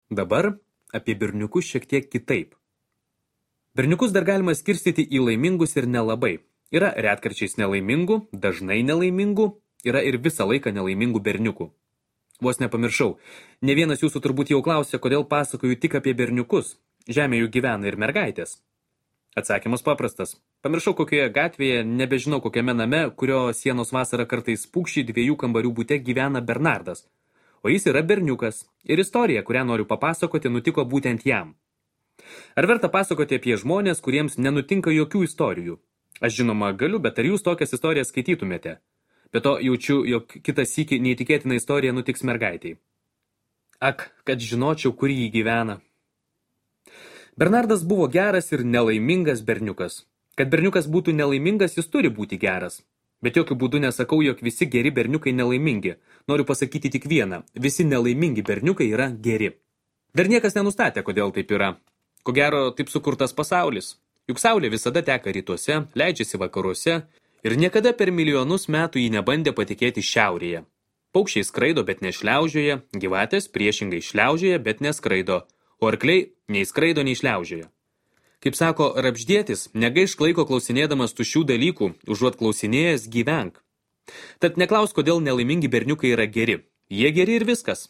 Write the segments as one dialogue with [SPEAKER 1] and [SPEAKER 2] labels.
[SPEAKER 1] Dabar apie berniukus šiek tiek kitaip. Berniukus dar galima skirstyti į laimingus ir nelabai. Yra retkarčiais nelaimingų, dažnai nelaimingų, yra ir visą laiką nelaimingų berniukų. Vos nepamiršau, ne vienas jūsų turbūt jau klausė, kodėl pasakoju tik apie berniukus. Žemėje juk gyvena ir mergaitės. Atsakymas paprastas. Pamiršau kokioje gatvėje, nebežinau kokiame name, kurio sienos vasarą kartais pūkščiai 2 kambarių bute gyvena Bernardas. O jis yra berniukas. Ir istorija, kurią noriu papasakoti, nutiko būtent jam. Ar verta pasakoti apie žmonės, kuriems nenutinka jokių istorijų? Aš žinoma galiu, bet ar jūs tokias istorijas skaitytumėte? Be to jaučiu, jog kitą sykį neįtikėtina istorija nutiks mergaitei. Ak, kad žinočiau, kur jį gyvena. Bernardas buvo geras ir nelaimingas berniukas. Kad berniukas būtų nelaimingas, jis turi būti geras. Bet jokių būdų nesakau, jog visi geri berniukai nelaimingi. Noriu pasakyti tik vieną. Visi nelaimingi berniukai yra geri. Dar niekas nenustatė, kodėl taip yra. Ko gero, taip sukurtas pasaulis. Juk saulė visada teka rytuose, leidžiasi vakaruose ir niekada per milijonus metų jį nebandė patikėti šiaurėje. Paukščiai skraido, bet nešliaužioja, gyvatės priešingai šliaužioja, bet neskraido, o arkliai nei skraido, nei šliaužioja. Kaip sako Rapždėtis, negaišk laiko klausinėdamas tuščių dalykų, užuot klausinėjęs gyvenk. Tad neklaus, kodėl nelaimingi berniukai yra geri. Jie geri ir viskas.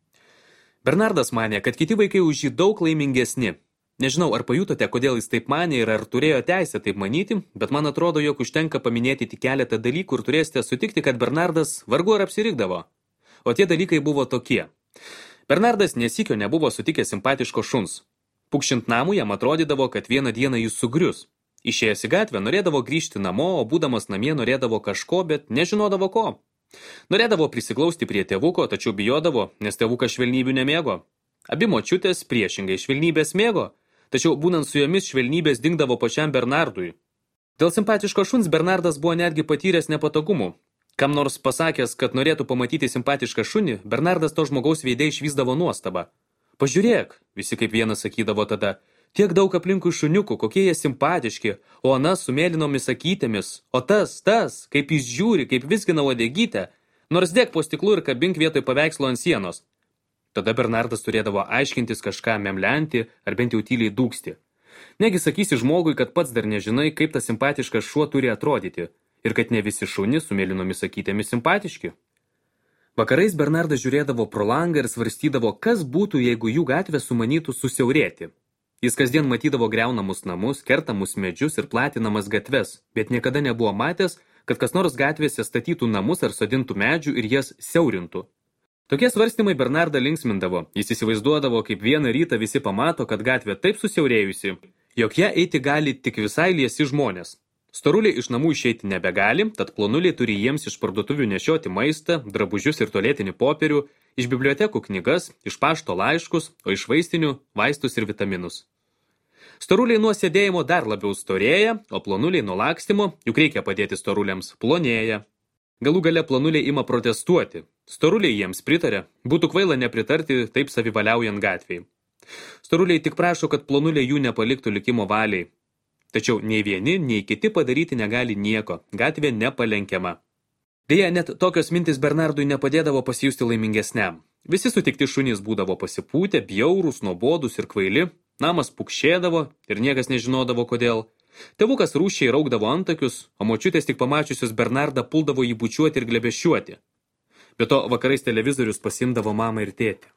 [SPEAKER 1] Bernardas manė, kad kiti vaikai už jį daug laimingesni. Nežinau, ar pajutote, kodėl jis taip manė ir ar turėjo teisę taip manyti, bet man atrodo, jog užtenka paminėti tik keletą dalykų ir turėsite sutikti, kad Bernardas vargu ar apsirikdavo. O tie dalykai buvo tokie. Bernardas nesykio nebuvo sutikęs simpatiško šuns. Pukšint namų jam atrodydavo, kad vieną dieną jis sugrius. Išėjęs į gatvę norėdavo grįžti namo, o būdamas namie norėdavo kažko, bet nežinodavo ko. Norėdavo prisiglausti prie tėvuko, tačiau bijodavo, nes tėvukas švelnybių nemėgo. Abi močiutės priešingai švelnybės mėgo, tačiau būnant su jomis švelnybės dingdavo pačiam Bernardui. Dėl simpatiško šuns Bernardas buvo netgi patyręs nepatogumų. Kam nors pasakęs, kad norėtų pamatyti simpatišką šunį, Bernardas to žmogaus veide išvysdavo nuostabą. Pažiūrėk, visi kaip vienas sakydavo tada, tiek daug aplinkui šuniukų, kokie jie simpatiški, o anas su mėlynomis akytėmis, o tas, kaip jis žiūri, kaip vizgina uodegytę, nors dėk po stiklu ir kabink vietoj paveikslo ant sienos. Tada Bernardas turėdavo aiškintis kažką memlenti ar bent jau tyliai dūksti. Negi sakysi žmogui, kad pats dar nežinai, kaip tas simpatiškas šuo turi atrodyti ir kad ne visi šunys su mėlynomis akytėmis simpatiški. Vakarais Bernardas žiūrėdavo pro langą ir svarstydavo, kas būtų, jeigu jų gatvė sumanytų susiaurėti. Jis kasdien matydavo griaunamus namus, kertamus medžius ir platinamas gatves, bet niekada nebuvo matęs, kad kas nors gatvėse statytų namus ar sodintų medžių ir jas siaurintų. Tokie svarstymai Bernardą linksmindavo. Jis įsivaizduodavo, kaip vieną rytą visi pamato, kad gatvė taip susiaurėjusi, jog ją eiti gali tik visai liesi žmonės. Storuliai iš namų išeiti nebegali, tad plonuliai turi jiems iš parduotuvių nešioti maistą, drabužius ir tualetinį popierių, iš bibliotekų knygas, iš pašto laiškus, o iš vaistinių vaistus ir vitaminus. Storuliai nuo sėdėjimo dar labiau storėja, o plonuliai nuo lakstymo, juk reikia padėti storuliams, plonėja. Galų gale plonuliai ima protestuoti. Storuliai jiems pritarė, būtų kvaila nepritarti taip savivaliaujant gatvėj. Storuliai tik prašo, kad plonuliai jų nepaliktų likimo valiai. Tačiau nei vieni, nei kiti padaryti negali nieko, gatvė nepalenkiama. Deja, net tokios mintis Bernardui nepadėdavo pasijusti laimingesniam. Visi sutikti šunys būdavo pasipūtę, bjaurūs, nuobodūs ir kvaili, namas pukšėdavo ir niekas nežinodavo kodėl. Tėvukas rūsčiai raukdavo antakius, o močiutės tik pamačiusius Bernardą puldavo jį bučiuoti ir glebeščiuoti. Be to, vakarais televizorius pasimdavo mamą ir tėtį.